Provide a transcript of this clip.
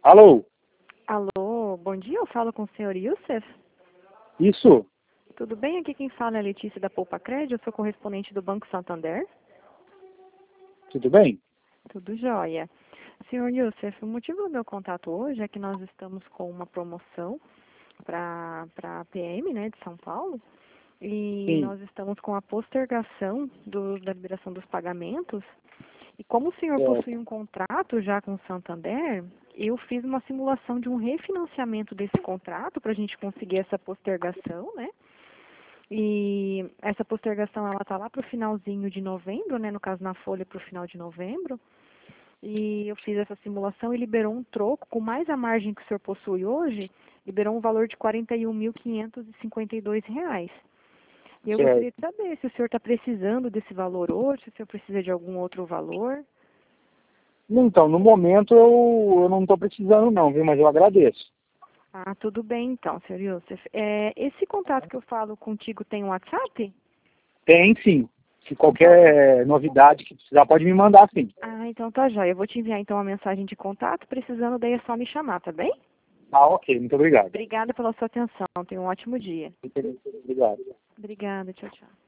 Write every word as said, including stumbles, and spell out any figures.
Alô? Alô, bom dia, eu falo com o senhor Youssef? Isso? Tudo bem? Aqui quem fala é a Letícia da Poupa Crédito, eu sou correspondente do Banco Santander. Tudo bem? Tudo jóia. Senhor Youssef, o motivo do meu contato hoje é que nós estamos com uma promoção para a P M, né, de São Paulo, e Sim. nós estamos com a postergação do, da liberação dos pagamentos. E como o senhor Certo. possui um contrato já com o Santander, eu fiz uma simulação de um refinanciamento desse contrato para a gente conseguir essa postergação, né? E essa postergação ela está lá para o finalzinho de novembro, né? No caso na folha para o final de novembro. E eu fiz essa simulação e liberou um troco com mais a margem que o senhor possui hoje, liberou um valor de quarenta e um mil quinhentos e cinquenta e dois reais. E eu gostaria de Certo. saber se o senhor está precisando desse valor hoje, se o senhor precisa de algum outro valor. Então, no momento eu, eu não estou precisando não, viu? Mas eu agradeço. Ah, tudo bem então, senhor Youssef. É, esse contato que eu falo contigo tem um WhatsApp? Tem sim. Se qualquer novidade que precisar, pode me mandar sim. Ah, então tá jóia. Eu vou te enviar então uma mensagem de contato, precisando daí é só me chamar, tá bem? Ah, ok. Muito obrigado. Obrigada pela sua atenção. Tenha um ótimo dia. Obrigado. Obrigada, tchau, tchau.